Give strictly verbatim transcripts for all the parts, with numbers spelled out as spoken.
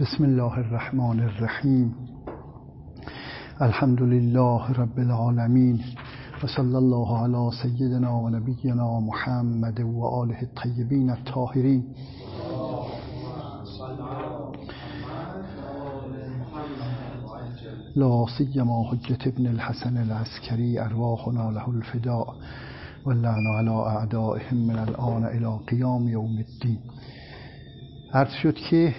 بسم الله الرحمن الرحیم. الحمد لله رب العالمین و صلی الله علی سیدنا و نبینا محمد و آله الطیبین الطاهرین. لا سیما حجة ابن الحسن العسکری ارواحنا له الفداء واللعن علی اعدائهم من الآن الی قیام یوم الدین. عرض شد که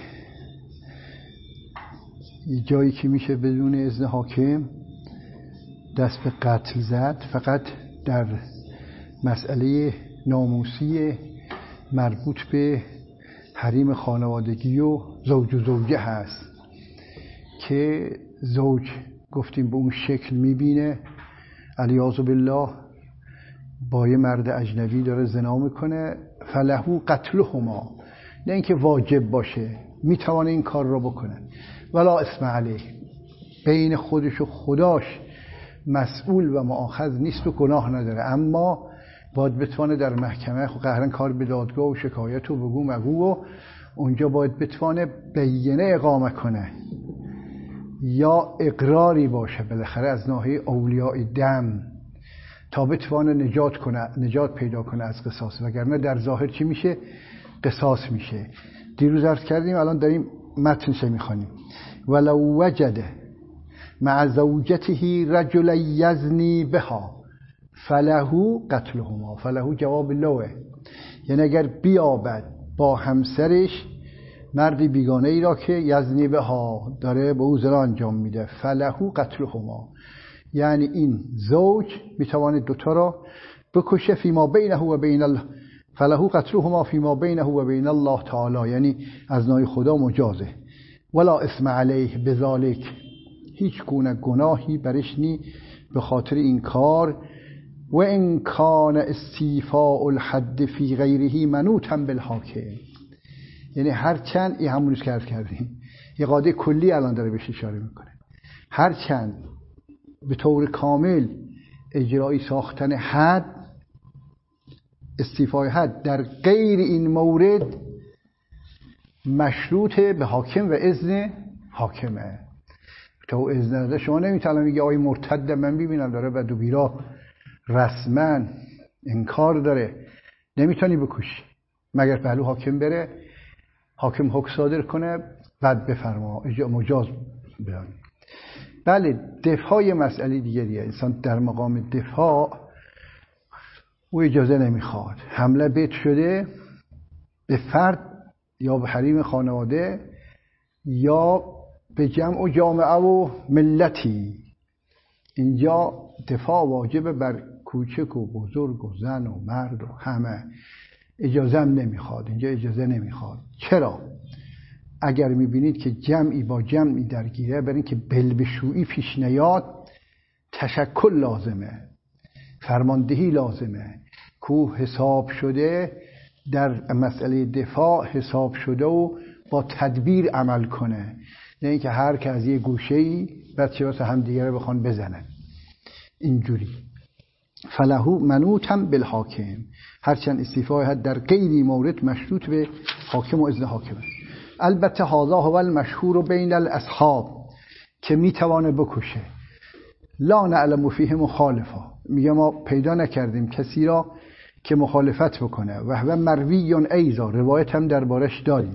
جایی که میشه بدون اذن حاکم دست به قتل زد فقط در مسئله ناموسی مربوط به حریم خانوادگی و زوج و زوجه هست که زوج گفتیم به اون شکل میبینه علیاذ بالله با یه مرد اجنبی داره زنا میکنه، فلهو قتلهما، نه اینکه واجب باشه، میتوانه این کار رو بکنه، ولا اسم علیه، بین خودش و خداش مسئول و مؤاخذ نیست و گناه نداره، اما باید بتوانه در محکمه قهرن کار به دادگاه و شکایت و بگو مگو و اونجا باید بتوانه بینه اقامه کنه یا اقراری باشه بالاخره از ناحیه اولیاء دم تا بتوانه نجات کنه، نجات پیدا کنه از قصاص، وگرنه در ظاهر چی میشه؟ قصاص میشه. دیروز عرض کردیم، الان داریم متنش میخوانیم. ولو وجد مع زوجته رجل یزنی بها فله قتلهما. فله جواب لوه، یعنی اگر بیابد با همسرش مردی بیگانه ای را که یزنی بها داره به او زنا انجام میده، فله قتلهما، یعنی این زوج میتواند دوتا را بکشه فیما بینه و بین الله، فله قتلهما فیما بینه و بین الله تعالی، یعنی از نای خدا مجازه. ولا اسم علیه بذالک، هیچ گونه گناهی برش نی به خاطر این کار. و ان کان استیفاء الحد فی غیره منوطا بالحاکم، یعنی هرچند این همونیست که عرض کردیم، یه قاعده کلی الان داره بهش اشاره میکنه، هرچند به طور کامل اجرایی ساختن حد، استیفای حد در غیر این مورد مشروط به حاکم و اذن حاکمه. تو اذن نده شما نمیتونی میگه آقای مرتد من ببینم داره بد و بیرا رسما انکار داره، نمیتونی بکشی مگر پهلو حاکم بره، حاکم حکم صادر کنه بعد بفرما مجاز بیان. بله، دفاع مسئله دیگریه، انسان در مقام دفاع او اجازه نمیخواد، حمله بیت شده به فرد یا به حریم خانواده یا به جمع و جامعه و ملتی، اینجا دفاع واجب بر کوچک و بزرگ و زن و مرد و همه، اجازه هم نمیخواد، اینجا اجازه نمیخواد. چرا؟ اگر میبینید که جمعی با جمعی درگیره، برای اینکه بلبشویی پیش نیاد تشکل لازمه، فرماندهی لازمه، کو حساب شده در مسئله دفاع حساب شده و با تدبیر عمل کنه، نه اینکه هر که از یه گوشه‌ای بچه واسه هم دیگه رو بخوان بزنن اینجوری. فلهو منوطا بالحاکم، هرچند استیفای حد در غیری مورد مشروط به حاکم و اذن حاکمه. البته هذا هو المشهور بین الاصحاب، که میتوانه بکشه. لا نعلم فیه مخالفا، میگه ما پیدا نکردیم کسی را که مخالفت بکنه. و هو مروی ایضا، روایت هم دربارش داریم.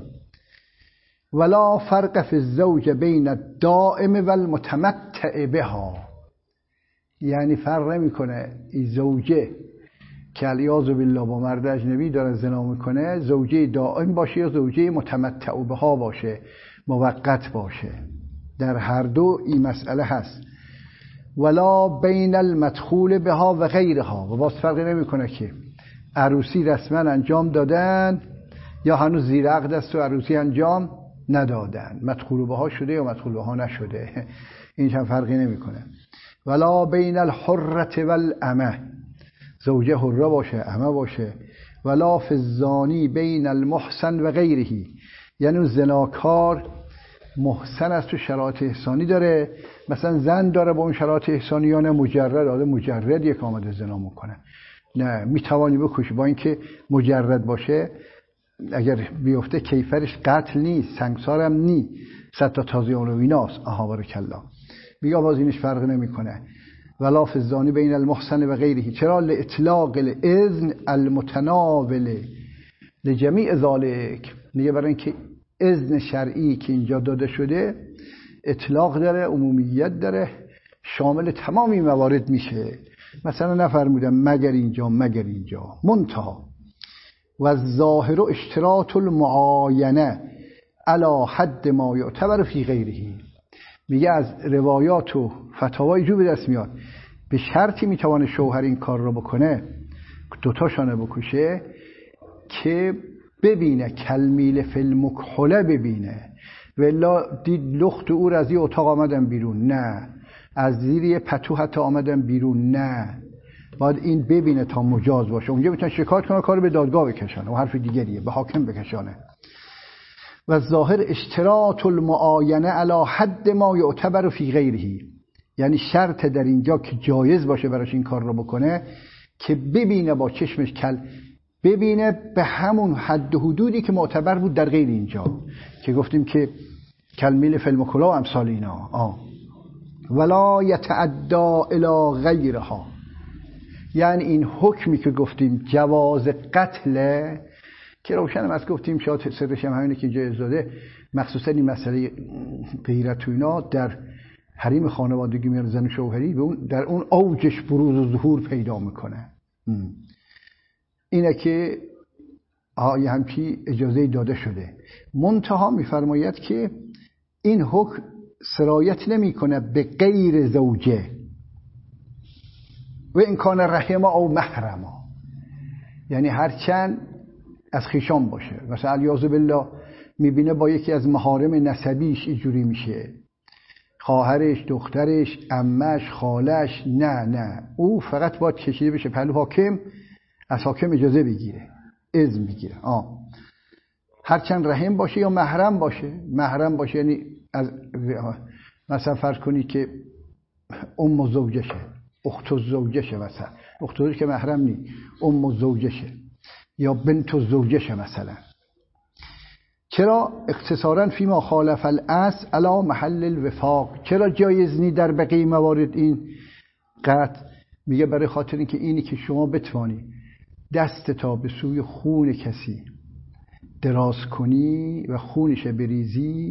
ولا فرق فی الزوج بین الدائم و المتمتع بها، یعنی فرق نمیکنه این زوجه که علیاذ بالله با مرد اجنبی داره زنا میکنه زوجه دائم باشه یا زوجه متمتع بها باشه، موقت باشه، در هر دو این مسئله هست. ولا بین المدخول بها و غیرها، و باز فرقی نمیکنه که عروسی رسما انجام دادن یا هنوز زیر عقد است و عروسی انجام ندادن، مدخول بها شده یا مدخول بها نشده، این هم فرقی نمیکنه. ولا بین الحرة والامه، زوجه حره باشه امه باشه. ولا فی الزانی بین المحسن و غیره، یعنی زناکار محسن است و شرایط احسانی داره، مثلا زن داره با اون شرایط احسانی، یا نه مجرد آده مجرد یک آمده زنا میکنه، نه میتوانی بکشی، با اینکه مجرد باشه اگر بیفته کیفرش قتل نیست، سنگسارم نیست، صد تا تازیان و ایناست. آها بارک الله. میگه باز اینش فرق نمیکنه. ولا فی الزانی بین المحسن و غیره. چرا؟ لاطلاق الاذن المتناول لجمیع ذالک. میگه برای اینکه اذن شرعی که اینجا داده شده اطلاق داره، عمومیت داره، شامل تمامی موارد میشه. مثلا نفرمودم مگر اینجا مگر اینجا. منتها و الظاهر اشتراط المعاینه علی حد ما یعتبر فی غیره. میگه از روایات و فتاوای جو به دست میاد به شرطی میتونه شوهر این کار رو بکنه، دوتاشانه بکشه، که ببینه کلمیل فی المکحله، ببینه ولا دید لخت او از یه اتاق آمدن بیرون، نه از زیر یه پتو حتی آمدن بیرون، نه باید این ببینه تا مجاز باشه. اونجا میتونه شکایت کنه، کار به دادگاه بکشانه و حرف دیگریه، به حاکم بکشانه. و ظاهر اشتراط المعاینه علی حد ما یعتبر فی غیره، یعنی شرط در اینجا که جایز باشه براش این کار رو بکنه که ببینه با چشمش، کل ببینه به همون حد و حدودی که معتبر بود در غیر اینجا، که گفتیم که کلمیل فی المکحله و امثال اینا. آه. ولا یتعدی الی غیرها، یعنی این حکمی که گفتیم جواز قتل، که روشنم از گفتیم شاید سرش هم همینه که جایز داده، مخصوصا این مسئله غیرت و اینا در حریم خانوادگی میان زن و شوهری به اون در اون اوجش بروز و ظهور پیدا میکنه. اینه که آیا همچی اجازه داده شده. منتها میفرماید که این حکم سرایت نمیکنه به غیر زوجه و این کان رحمه او محرمه، یعنی هرچند از خیشان باشه، مثلا الیاذ بالله میبینه با یکی از محارم نسبیش اینجوری میشه، خواهرش، دخترش، عمش، خالش، نه نه او فقط باید کشیده بشه پهلو حاکم، از حاکم اجازه بگیره، اذن بگیره. آه هرچند رحم باشه یا محرم باشه. محرم باشه یعنی از مثلا فرض کنی که ام زوجشه، اخت زوجشه، مثلا اخت زوجشه که محرم نی، ام زوجشه یا بنت زوجشه مثلا. چرا؟ اختصارا فیما خالف الاصل علی محل الوفاق. چرا جایز نی در بقیه موارد این قطع؟ میگه برای خاطر اینکه اینی که شما بتوانی دست تا به سوی خون کسی دراز کنی و خونش بریزی،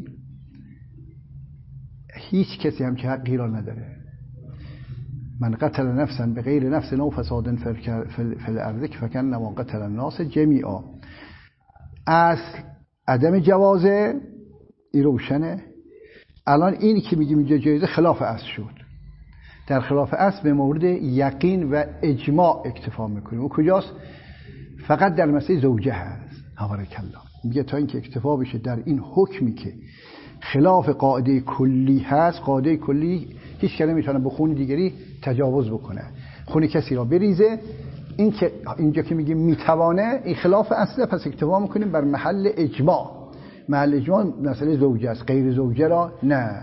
هیچ کسی هم که حقی را نداره. من قتل نفسا به غیر نفس او فساد فی الارض فکانما قتل الناس جمیعا. اصل عدم جوازه، این روشنه. الان اینی که میگیم اینجا جایزه خلاف اصل شد. در خلاف اصل به مورد یقین و اجماع اکتفا میکنیم. او کجاست؟ فقط در مسئله زوجه هست. بارک الله. میگه تا اینکه اکتفا بشه در این حکمی که خلاف قاعده کلی هست، قاعده کلی هیچ کسی نمیتونه به خون دیگری تجاوز بکنه، خون کسی را بریزه. این که اینجا که میگیم میتوانه، این خلاف اصله، پس اکتفا میکنیم بر محل اجماع. محل اجماع مسئله زوجه است، غیر زوجه را نه.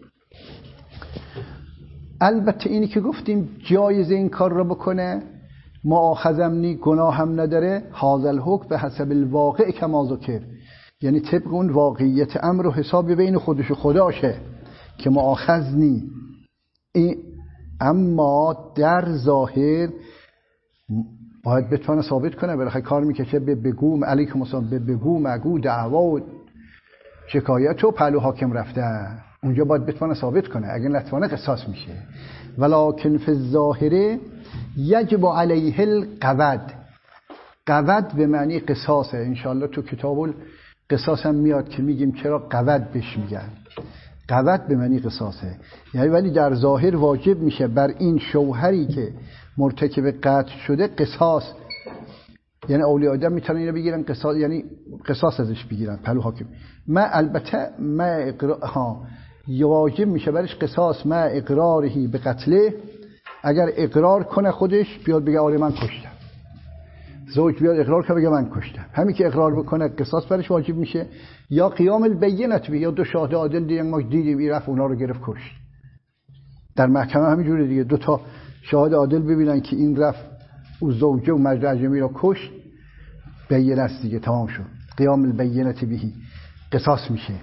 البته اینی که گفتیم جایز این کار را بکنه، مؤاخذم نی، گناه هم نداره. هذا الحکم به حسب الواقع کما ذکر، یعنی طبق اون واقعیت امر و حساب بین خودش و خداشه که مؤاخذ نی. این اما در ظاهر باید بتونه ثابت کنه، بالاخره کار میکشه به بگو علیکم السلام، به بگو مگو دعوا و شکایت و پهلو حاکم رفته، اونجا باید بتونه ثابت کنه. اگر نتونه قصاص میشه. ولکن فی الظاهر یجب علیه القود. قود به معنی قصاصه. انشاءالله تو کتاب القصاص هم میاد که میگیم چرا قود بهش میگن. قود به معنی قصاصه، یعنی ولی در ظاهر واجب میشه بر این شوهری که مرتکب قتل شده قصاص. یعنی اولیاء آدم میتونن اینو بگیرن قصاص، یعنی قصاص ازش بگیرن پهلو حاکم. ما البته ما اقرار ها واجب میشه برش قصاص ما اقرارهی به قتله. اگر اقرار کنه خودش بیاد بگه آره من کشتم، زوج بیاد اقرار کنه بگه من کشتم، همین که اقرار بکنه قصاص برش واجب میشه. یا قیام البینه، یا دو شاهد عادل دیدن ما دیدیم این رفت اونا رو گرفت کشت. در محکمه همینجوره دیگه، دو تا شاهد عادل ببینن که این رفت او زوجه و مجد عجمی رو کشت، بینه است دیگه، تمام شد. قیام البینه بهی قصاص میشه.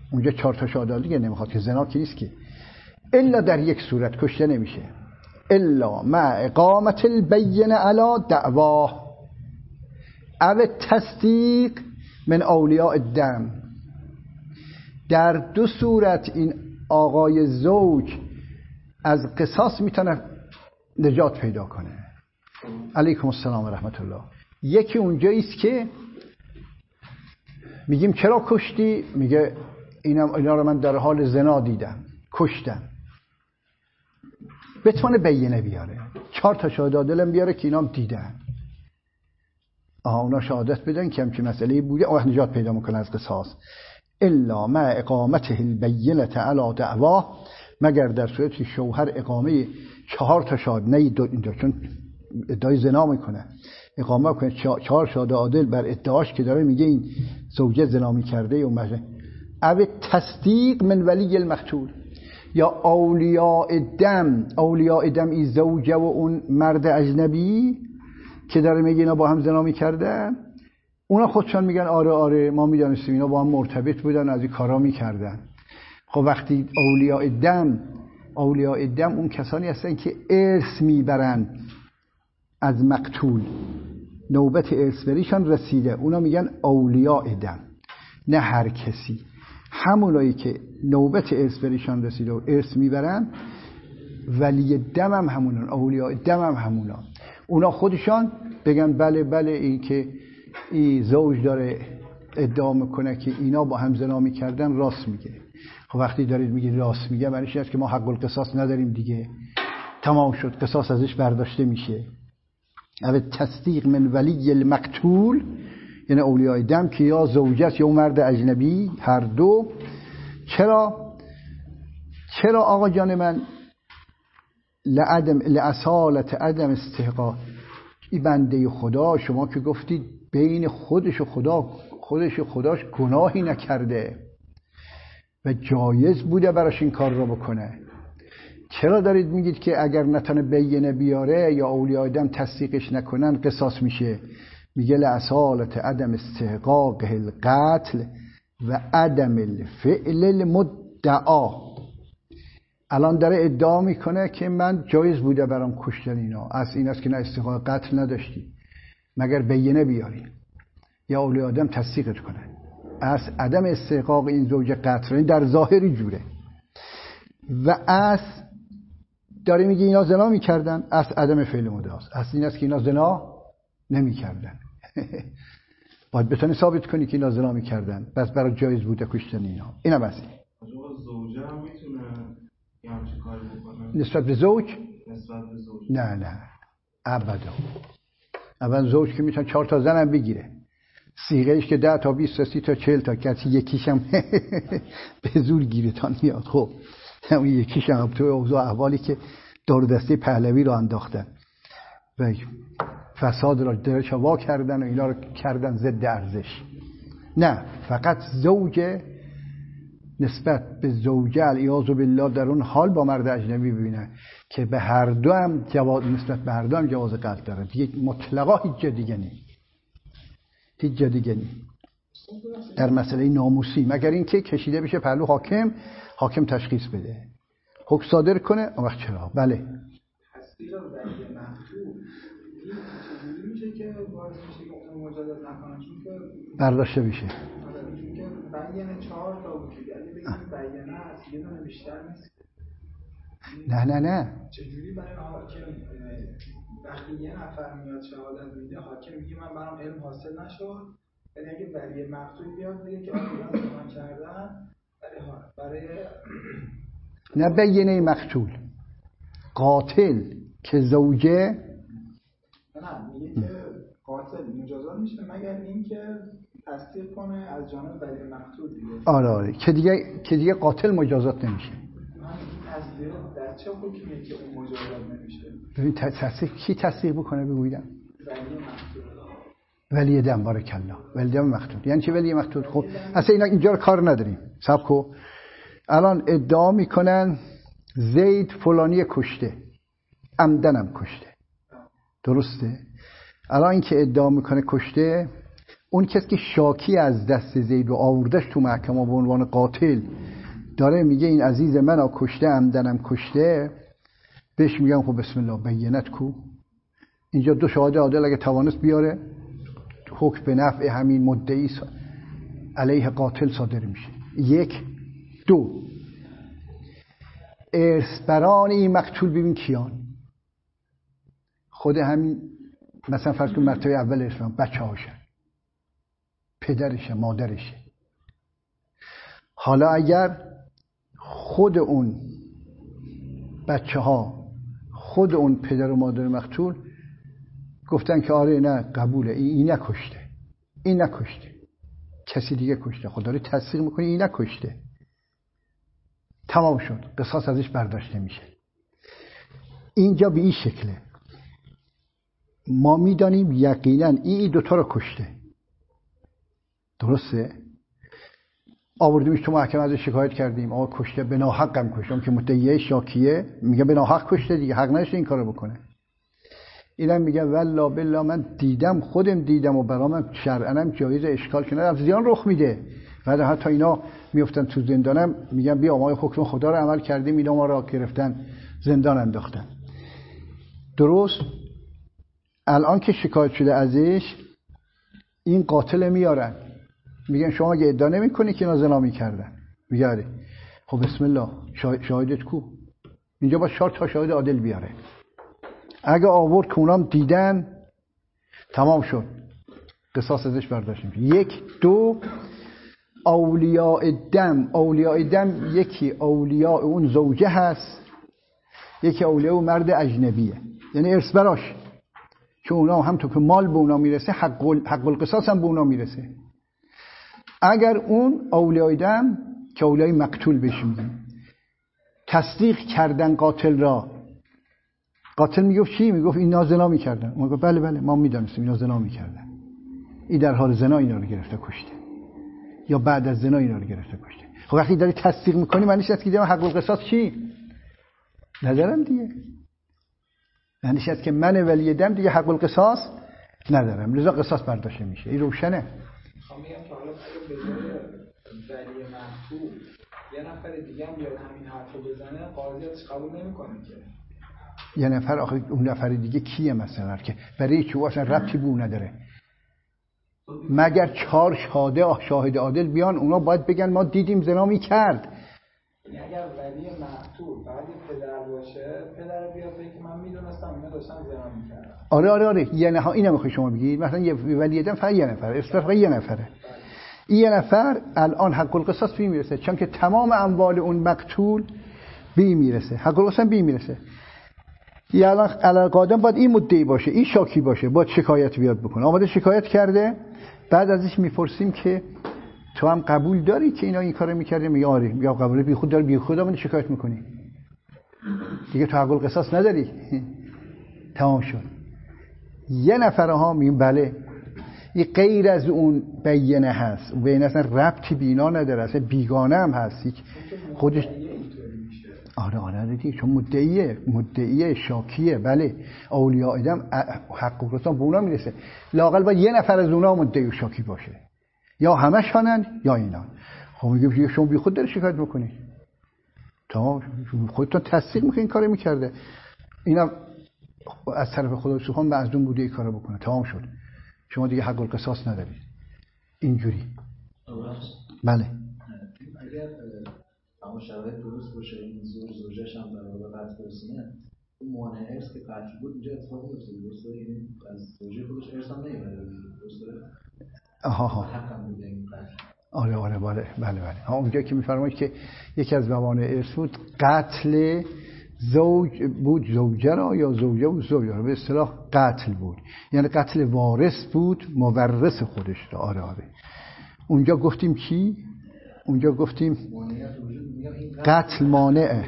اونجا چهار تا شهادت دیگه نمیخواد که زنا که نیست که. الا در یک صورت کشته نمیشه، الا مع اقامت البینه علی دعواه او تصدیق من اولیاء الدم. در دو صورت این آقای زوج از قصاص میتونه نجات پیدا کنه. علیکم السلام و رحمت الله. یکی اونجاییست که میگیم چرا کشتی؟ میگه اینم اینا رو من در حال زنا دیدم کشتم. بتونه بینه بیاره، چهار تا شهادت عدل بیاره که اینام دیدن، آها اونا شهادت بدن که همچین مسئله بوده، اون نجات پیدا میکنه از قصاص. الا مع اقامته البینه علی دعواه، مگر در صورتی شوهر اقامه چهار تا شهادت، نه دو اینجا چون ادعای زنا میکنه، اقامه کنه چهار شهادت عادل بر ادعاش که داره میگه این زوجه زنا میکرده و مجنون. او تصدیق من ولی المقتول، یا اولیاء دم، اولیاء دم این زوجه و اون مرد اجنبی که داره میگه اینا با هم زنا میکردن، اونا خودشان میگن آره آره ما میدونستیم اینا با هم مرتبط بودن از این کارا میکردن. خب وقتی اولیاء دم، اولیاء دم اون کسانی هستن که ارث میبرن از مقتول، نوبت ارث بریشان رسیده، اونا میگن اولیاء دم، نه هر کسی. همونایی که نوبت ارث بریشان رسیده و ارث میبرن ولی دم هم همونان، اولیاء دم هم همونان. اونا خودشان بگن بله بله این که این زوج داره ادعا میکنه که اینا با هم زنا میکردن راست میگه. خب وقتی دارید میگید راست میگه معنیش اینه که ما حق القصاص نداریم دیگه، تمام شد، قصاص ازش برداشته میشه. او تصدیق من ولی المقتول، یعنی اولیاء دم که یا زوجت یا مرد اجنبی هر دو. چرا چرا آقا جان من؟ لعدم لأصالت عدم استحقاق. این بنده خدا شما که گفتید بین خودش و خدا، خودش و خداش گناهی نکرده و جایز بوده براش این کار رو بکنه، چرا دارید میگید که اگر نتونه بینه بیاره یا اولیاء دم تصدیقش نکنن قصاص میشه؟ میگه لأصالت عدم استحقاق القتل و عدم الفعل المدعا. الان داره ادعا میکنه که من جایز بوده برام کشتن اینا، از این است که نه استحقاق قتل نداشتی مگر بینه بیاری یا اولیاء دم تصدیقت کنه. از عدم استحقاق این زوج قتل در ظاهری جوره، و از داره میگه اینا زنا میکردن، از عدم فعل مدعا است این است که اینا زنا نمیکردن. باید بتونی ثابت کنی که اینا زنا میکردن بس برای جایز بوده کشتن اینا. اینم است. زوجه هم میتونه یه همچین کاری بکنه نسبت به زوج؟ نسبت به زوج نه نه ابدا. اول زوج که میتونه چهار تا زن هم بگیره، صیغهش که ده تا بیست تا سی تا چهل تا کسی یکیش هم به زور گیرتان میاد. خب اون یکیش هم تو اوضاع احوالی که دار دسته پهلوی رو انداختن و فساد را درش وا کردن و اینا رو کردن ضد ارزش. نه، فقط زوجه نسبت به زوجه الیاذ بالله در اون حال با مرد اجنبی ببینه که به هر دو هم جواز، نسبت به هر دو هم جواز قتل داره دیگه، مطلقا هیچ جا دیگه نی هیچ جا دیگه نی در مسئله ناموسی، مگر اینکه کشیده بشه پهلو حاکم، حاکم تشخیص بده حکم صادر کنه. اون وقت چرا؟ بله تصدیق برای مقتول چجوری میشه که باعث میشه که اون مجازات نکنه؟ چون که برداشته بشه. چون که بیان چهار تا بود دیگه، اگه بگیم بیانه هست یه دونه بیشتر نیست. نه نه نه چجوری برای حاکم وقتی یه نفر میاد شهادت میده حاکم میگه من برام علم حاصل نشد، یعنی اگه ولی مقتول بیاد بگه که آقا من کردن برای برای نه بیانه مقتول، قاتل که زوجه نه میگه که قاتل مجازات میشه مگر اینکه تصدیق کنه از جانب ولی مقتول دیگه. آره آره که دیگه که دیگه قاتل مجازات نمیشه. من تصدیق در چه حکمیه که اون مجازات نمیشه؟ ببین تصدیق کی تصدیق بکنه بگویدم؟ ولی مقتول. ولی دم بارک الله. ولی دم مقتول یعنی چه ولی مقتول؟ خب اصلا اینا اینجا رو کار نداریم. صبر کو. الان ادعا میکنن زید فلانی کشته، عمدنم کشته، درسته؟ الان این که ادعا میکنه کشته، اون کسی که شاکی از دست زید و آوردش تو محکمه به عنوان قاتل داره میگه این عزیز من کشته، عمدنم کشته، بهش میگن خب بسم الله بینت کو. اینجا دو شاهد عادل اگه توانست بیاره حکم به نفع همین مدعی علیه قاتل صادر میشه. یک. دو، ارثبران این مقتول ببین کیان؟ خود همین مثلا فرض کن مرتبه اول ارثبران بچه هاشه، پدرشه، مادرشه. حالا اگر خود اون بچه ها، خود اون پدر و مادر مقتول گفتن که آره نه قبوله، این, این نکشته، این نکشته، کسی دیگه کشته، خدا رو تصدیق میکنه این نکشته، تمام شد، قصاص ازش برداشته میشه. اینجا به این شکله ما میدانیم یقینا این دوتا رو کشته، درسته؟ آوردیمش تو محکمه، ازش شکایت کردیم آقا کشته، به ناحق هم کشته، که مدعی شاکیه میگه به ناحق کشته دیگه، حق نداشته این کارو بکنه. اینم میگه والله بالله من دیدم، خودم دیدم و برام شرعنم جایز اشکال کنه، از زیان رخ میده. بعد حتی اینا میافتن تو زندانم میگن بیا ما حکم خدا رو عمل کردیم، اینا ما را گرفتن زندان انداختن. درست الان که شکایت شده ازش، این قاتل میارن میگن شما اگه ادعا نمیکنی که اینا زنا میکردن، میگه آره. خب بسم الله شاهدت کو؟ اینجا با چهار تا شاهد عادل بیاره. اگه آورد که اونام دیدن، تمام شد، قصاص ازش برداشت میشه. یک. دو، اولیاء دم. اولیاء دم یکی اولیاء اون زوجه هست، یکی اولیاء اون مرد اجنبیه، یعنی ارث براش، چون اونا هم تو که مال به اونا میرسه حق حق القصاص هم به اونا میرسه. اگر اون اولیاء دم که اولیاء مقتول بهش میگن تصدیق کردن قاتل را، قاتل میگفت چی؟ میگفت اینا زنا میکردن، اون میگفت بله بله ما میدونستیم اینا زنا میکردن، این در حال زنا اینا رو گرفته کشته، یا بعد از زنا اینا رو گرفته کشته. خب وقتی داری تصدیق میکنی معنیش است که دیگه حق القصاص چی؟ ندارم دیگه، معنیش است که من ولی دم دیگه حق القصاص ندارم، لذا قصاص برداشته میشه. این روشنه. میخوام بگم که حالا اگه به جای ولی مقتول یه نفر دیگه هم بیاد همین حرفو بزنه، قاضی ازش قبول نمیکنه که یه نفر، آخه اون نفر دیگه کیه مثلا که برای چه اصلا ربطی به اون نداره؟ مگر چهار شاهد شاهد عادل بیان، اونا باید بگن ما دیدیم زنا میکرد. یعنی اگر ولی مقتول فقط پدر باشه، پدر بیاد بگه که من میدونستم اینا داشتن زنا میکردن. آره آره آره یعنی ها اینو میخوای شما بگید مثلا یه ولی دم فقط یه نفر، اصلا فقط یه نفره. این یه نفر الان حق القصاص بی میرسه، چون که تمام اموال اون مقتول بی میرسه، حق القصاص بی میرسه. یه الان علاقادم باید این مدعی باشه، این شاکی باشه، باید شکایت بیاد بکنه. آمده شکایت کرده، بعد ازش میپرسیم که تو هم قبول داری که اینا این کارو میکردن؟ میگه آره. میگه قبول، بی خود داری بی خود من شکایت میکنی دیگه، تو حق القصاص نداری. تمام شد. یه نفرها میگن بله، این غیر از اون بیانه هست، اون بیانه اصلا ربطی بینا نداره، اصلا بیگانه هم هست خودش. آره آره دیگه، چون مدعیه، مدعیه شاکیه. بله اولیاء ادم حق و رسان به اونا میرسه، لااقل باید یه نفر از اونا مدعی و شاکی باشه، یا همشانن یا اینان. خب میگه شما بی خود داری شکایت بکنی، تمام خودتون تصدیق میکنی این کارو میکرده، اینم از طرف خدا سبحان معصوم بوده این کارو بکنه، تمام شد، شما دیگه حق القصاص ندارید. اینجوری بله. اگر اما شرایط درست باشه، این زوج زوجش هم در واقع قطع برسونه، اون مانع ارث که قطعی بود اینجا اتفاق میفته، درسته؟ یعنی از زوجه خودش ارث هم نمیبره، درسته؟ آها ها حق هم بوده این قطع. آره آره بله بله بله. ها اونجا که میفرمایید که یکی از موانع ارث بود قتل زوج بود، زوجه را یا زوجه بود زوجه را، به اصطلاح قتل بود، یعنی قتل وارث بود مورث خودش را. آره آره اونجا گفتیم چی؟ اونجا گفتیم قتل مانعه،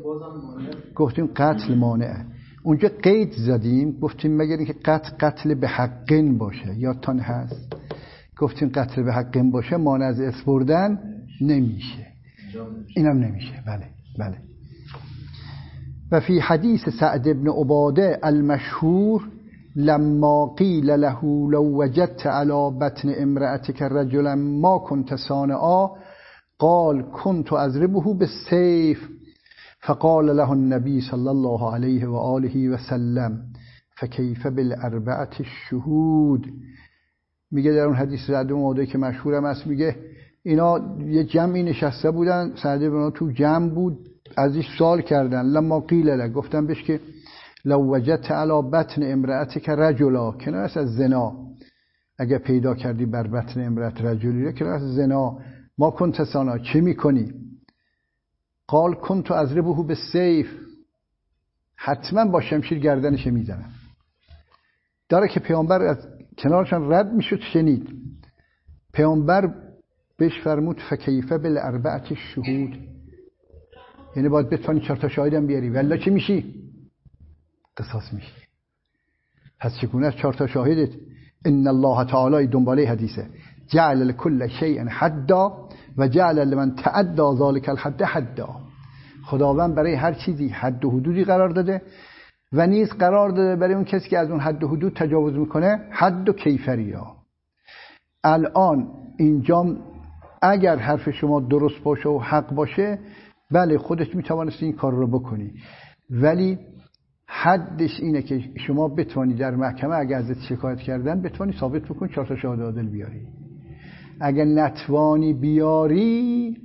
گفتیم قتل مانعه. اونجا قید زدیم گفتیم مگر اینکه قتل قتل به حقن باشه، یادتان هست گفتیم قتل به حقن باشه مانع از ارث بردن نمیشه، اینم نمیشه. بله بله. و فی حدیث سعد بن عباده المشهور لما قیل له لو وجدت علی بطن امرأتك رجلا ما كنت صانعا قال كنت اضربه بالسيف فقال له النبي صلى الله عليه وآله وسلم فكيف بالاربعه الشهود. میگه در اون حدیث رد و موضوعی که مشهورم است، میگه اینا یه جمعی نشسته بودن، سعد بن تو جمع بود، ازش سوال کردن. لما قیل له، گفتن بهش که لو وجدت علی بطن امرأتك رجلا، کنار از زنا، اگه پیدا کردی بر بطن امرأت رجلی رو، کنار از زنا، ما کنت صانعا، چه میکنی؟ قال کنت اضربه بالسیف، حتما با شمشیر گردنش میزنم. داره که پیامبر از کنارشان رد میشد، شنید. پیامبر بهش فرمود فکیف بالاربعه الشهود، یعنی باید بتونی چهار تا شاهدم بیاری، ولی چی میشی؟ قصاص میشی. پس چگونه از چهار تا شاهدت؟ ان الله تعالی، دنباله حدیثه، جعل لكل شیء حدا و جعل لمن تعدى ذلك الحد حدا. خداوند برای هر چیزی حد و حدودی قرار داده و نیز قرار داده برای اون کسی که از اون حد و حدود تجاوز میکنه حد و کیفریا. الان اینجا اگر حرف شما درست باشه و حق باشه، بله خودت میتوانستی این کار رو بکنی، ولی حدش اینه که شما بتوانی در محکمه اگر ازت شکایت کردن بتوانی ثابت بکنی، چهار تا شاهد عادل بیاری. اگر نتوانی بیاری،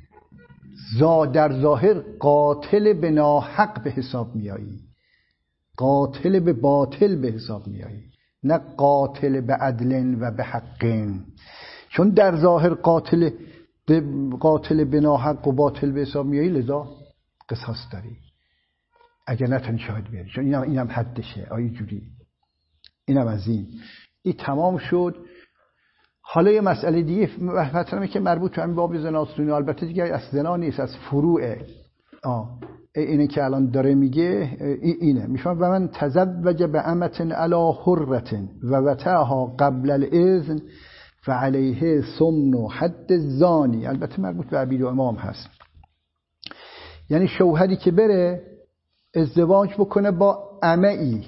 در ظاهر قاتل به ناحق به حساب میایی، قاتل به باطل به حساب میایی، نه قاتل به عدل و به حق. چون در ظاهر قاتل به قاتل به ناحق و باطل به حساب میایی، لذا قصاص داری اگر نتونی شاهد بیاری. چون اینم اینم حدشه. آیه جوری اینم از این این تمام شد. حالا یه مسئله دیگه مطرحه که مربوط به همین باب زناست، البته دیگه از زنا نیست، از فروعه. آه اینه که الان داره میگه اینه، میفهم و من تزوج به امتن علی حرة و وتاها قبل الاذن فعلیه سمن و حد زانی. البته مربوط به عبید و امام هست، یعنی شوهری که بره ازدواج بکنه با امه‌ای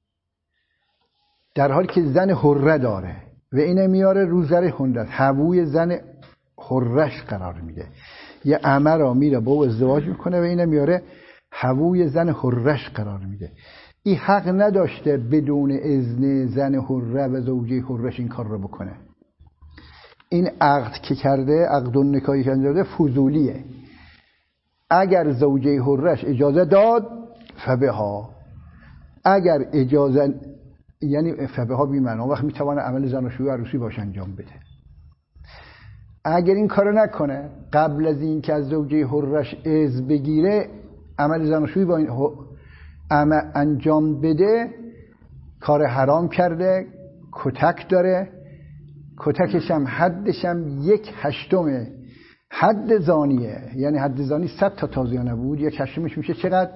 در حالی که زن حره داره و اینه میاره رو زر هندت، حووی زن حرش قرار میده. یه امه را میره با او ازدواج میکنه و اینه میاره حووی زن حرش قرار میده. این حق نداشته بدون اذن زن حره و زوجه حرش این کار رو بکنه. این عقد که کرده، عقد و نکاحی که کرده فضولیه. اگر زوجه حرش اجازه داد فبها، اگر اجازه یعنی فبها بی معنا، وقت میتونه عمل زناشویی و عروسی باش انجام بده. اگر این کارو نکنه، قبل از این که از زوجه حرش اذن بگیره عمل زناشویی با این انجام بده، کار حرام کرده، کتک داره. کتکش هم حدش هم یک هشتم حد زانیه، یعنی حد زانی صد تا تازیانه بود، یک هشتمش میشه چقدر؟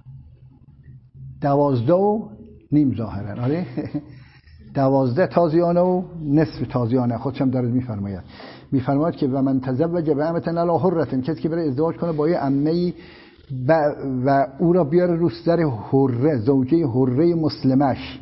دوازده و نیم ظاهرا. آره دوازده تازیانه و نصف تازیانه. خودشم داره میفرماید میفرماید که و من تزوج به امتن علی حرة، کسی که بره ازدواج کنه با یه عمه‌ای و او را بیاره رو سر حره، زوجه حره مسلمش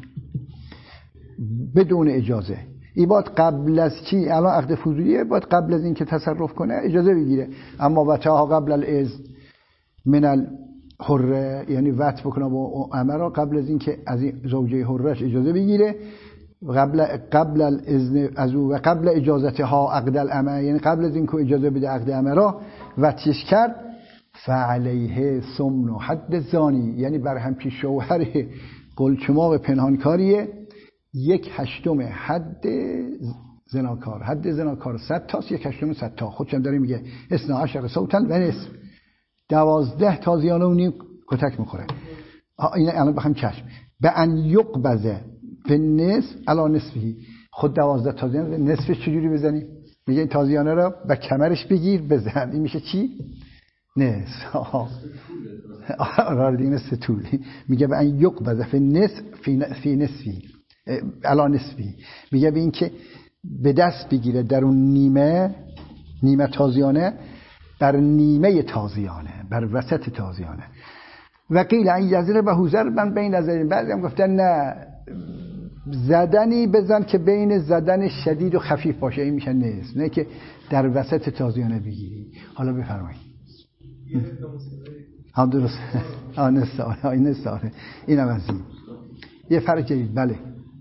بدون اجازه. این باید قبل از چی؟ الان عقد فضولیه، باید قبل از این که تصرف کنه اجازه بگیره. اما وتاها قبل الاذن من الحره، یعنی وط بکنه با امرا قبل از این که از این زوجه حرش اجازه بگیره، قبل قبل الاذن از او و قبل اجازتها عقد الامه، یعنی قبل از این که اجازه بده عقد امرا وطش کرد، فعلیه سمن و حد زانی، یعنی بر هم پیش شوهر قلچماق پنهانکاریه یک هشتم حد زناکار. حد زناکار صد تاست، یک هشتم صد تا. خودشم داره میگه اثنا عشر صوتا و نصف، دوازده تازیانه و نیم کتک میخوره. این الان بخوام چشم به ان یقبضه به نصف علی نصفی، خود دوازده تازیانه نصفش چجوری بزنی؟ میگه این تازیانه رو به کمرش بگیر بزن. این میشه چی؟ نصف. آره دیگه نصف طولی. میگه به ان یقبضه فی نصف فی نصفی علا نصفی، میگه به این که به دست بگیره در اون نیمه نیمه تازیانه بر نیمه تازیانه، بر وسط تازیانه. و قیل ان یزر به حوزر من بین نظرین، بعضی هم گفتن نه زدنی بزن که بین زدن شدید و خفیف باشه، این میشه نیست، نه که در وسط تازیانه بگیری. حالا بفرمایید. هم درست. آه نسته آه این نسته آره این هم از این یه فرق جدید. بله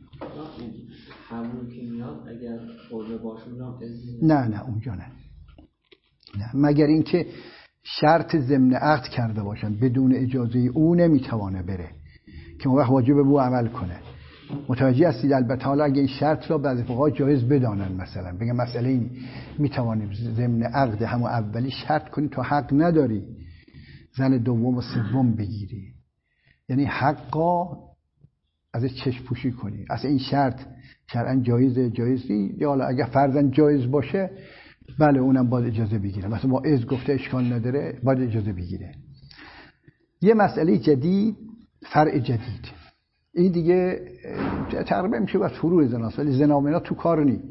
همون که میاد اگر قوله باشون هم نه نه اونجا نه نه مگر اینکه شرط ضمن عقد کرده باشن بدون اجازه او نمیتوانه بره که اون وقت واجب به او عمل کنه. متوجه هستید؟ البته حالا اگه این شرط را بعضی فقها جایز بدانن، مثلا بگم مسئله این میتوانیم ضمن عقد همون اولی شرط کنی تو حق نداری زن دوم و سوم بگیری، یعنی حقا ازش چشم پوشی کنی. اصلا این شرط شرعاً جایزه جایزی یا حالا اگه فرضاً جایز باشه بله اونم باید اجازه بگیره، مثلا ما از گفته اشکال نداره باید اجازه بگیره. یه مسئله جدید، فرع جدید، این دیگه تقریبا میشه باید فروع زناست، ولی زنامنا تو کار نی.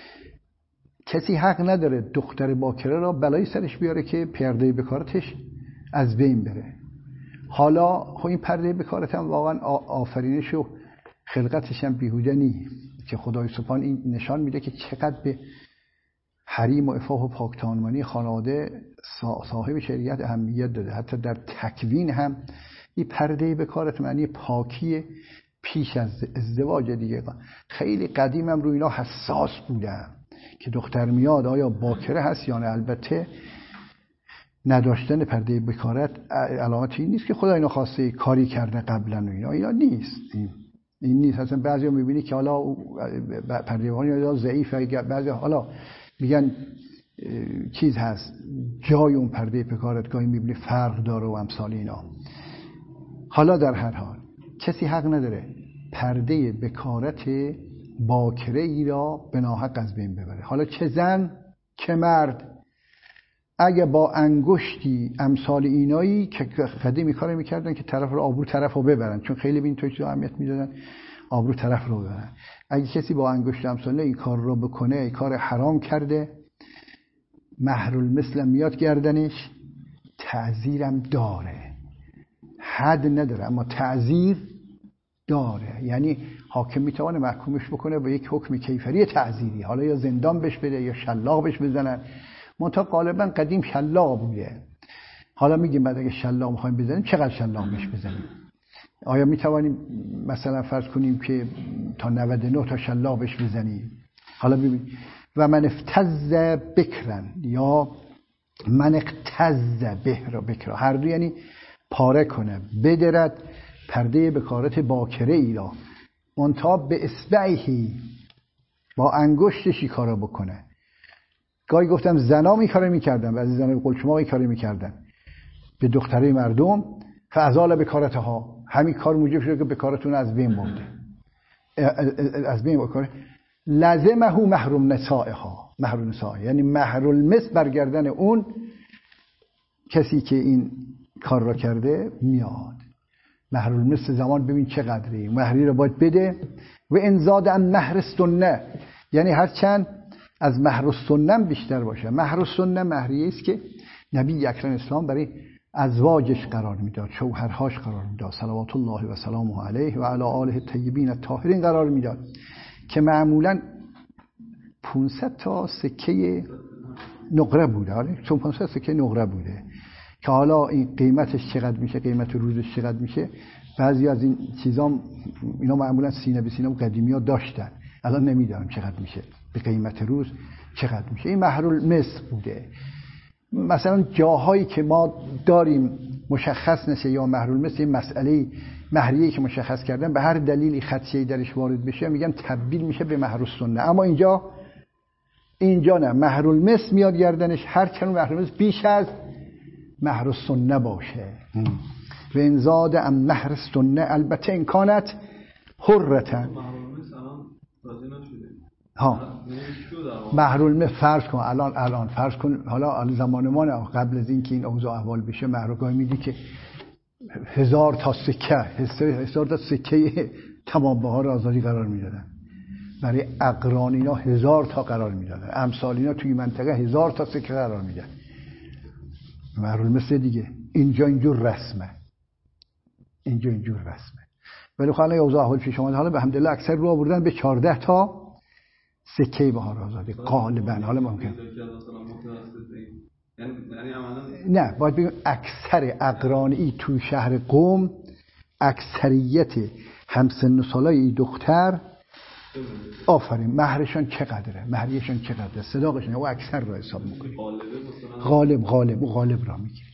کسی حق نداره دختر باکره را بلایی سرش بیاره که پرده بکارتش از بین بره. حالا خب این پرده بکارت هم واقعا آفرینش و خلقتش هم بیهوده نی که خدای سبحان این نشان میده که چقدر به حریم و عفاف و پاکدامنی خانواده صاحب شریعت اهمیت داده. حتی در تکوین هم این پرده بکارت معنی پاکی پیش از ازدواج دیگه. خیلی قدیم هم روی اینا حساس بودم که دختر میاد آیا باکره هست یا نه. البته نداشتن پرده بکارت علامت این نیست که خدا اینو خواسته کاری کرده قبلا و اینا اینا نیست. این, این نیست. اصلا بعضیا میبینی که حالا پرده بکارت ضعیفه، بعضی حالا میگن چیز هست جای اون پرده بکارت گاهی میبینی فرق داره و امثال اینا. حالا در هر حال کسی حق نداره پرده بکارت باکره ای را به ناحق از بین ببره، حالا چه زن چه مرد. اگه با انگشتی امثال اینایی که قدیمی کار میکردن که طرف رو آبرو طرف رو ببرن، چون خیلی به این توی چیزا اهمیت میدادن آبرو طرف رو ببرن. اگه کسی با انگشت امثال این کار رو بکنه این کار حرام کرده، مهرالمثل میاد گردنش، تعزیرم داره، حد نداره اما تعزیر داره. یعنی حاکم میتونه محکومش بکنه با یک حکم کیفری تعزیری، حالا یا زندان بهش بده یا شلاق بهش بزنن. منتها غالبا قدیم شلاق بوده. حالا میگیم بعد اگه شلاق میخوایم بزنیم چقدر شلاق بهش بزنیم؟ آیا میتوانیم مثلا فرض کنیم که تا نود و نه تا شلاق بهش بزنیم؟ حالا ببین و من افتز بکرن یا من اقتز بهر بکرا، هر دو یعنی پاره کنه، بدرد پرده بکارت باکره ای را، منتها به اصبعی با انگشتش این کارو بکنه. گاهی گفتم زنا می کارو میکردن، بعضی زنا قلچما می کارو میکردن به دختره مردم، فازال بکارتها، همین کار موجب شده که بکارتون از بین برده، از بین بکنه. لازمه محروم نسائها، محروم نسائها یعنی مهرالمثل برگردن اون کسی که این کار را کرده میاد. مهرالمثل زمان ببین چقدری مهری را باید بده. و انزاد ان مهر السنه، یعنی هر چند از مهر السنه بیشتر باشه. مهر السنه مهریه است که نبی اکرم اسلام برای ازواجش قرار میداد، شوهرهاش قرار میداد، صلوات الله و سلامه علیه و علی آله الطیبین الطاهرین قرار میداد، که معمولا پانصد تا سکه نقره بوده. چون پانصد سکه نقره بوده که حالا این قیمتش چقدر میشه، قیمت روزش چقدر میشه. بعضی از این چیزا اینا معمولا سینه به سینه قدیمی‌ها داشتن، الان نمیدونم چقدر میشه، به قیمت روز چقدر میشه. این مهرالمثل بوده. مثلا جاهایی که ما داریم مشخص نشه یا مهرالمثل، این مسئله مهریه‌ای که مشخص کردن به هر دلیلی خدشه‌ای درش وارد بشه میگن تبدیل میشه به مهر السنه. اما اینجا اینجا نه، مهرالمثل میاد گردنش، هر چند مهرالمثل بیش از مهر السنه باشه. و انزاد ام مهر السنه، البته امکانت حرتن ها. مهرالمثل فرض کن الان الان فرض کن حالا زمان ما نه، قبل از اینکه این اوضاع احوال بشه مهرگاه میدی که هزار تا سکه هزار تا سکه تمام بهار آزادی قرار میدادن، برای اقران اینا هزار تا قرار میدادن، امثال اینا توی منطقه هزار تا سکه قرار میدن. مهرالمثل دیگه اینجا اینجور رسمه، اینجا اینجور رسمه. ولی خب الان اوضاع احوال پیش اومده، حالا به حمدالله اکثر رو آوردن به چهارده تا سکه بهار آزادی غالبا. حالا ممکن نه، باید بگیم اکثر اقرانی تو شهر قم، اکثریت همسن و سالای این دختر، آفرین، مهرشان چقدره، مهریشان چقدره، صداقشون، او اکثر را حساب میکنه. غالب غالب و غالب را میگیره.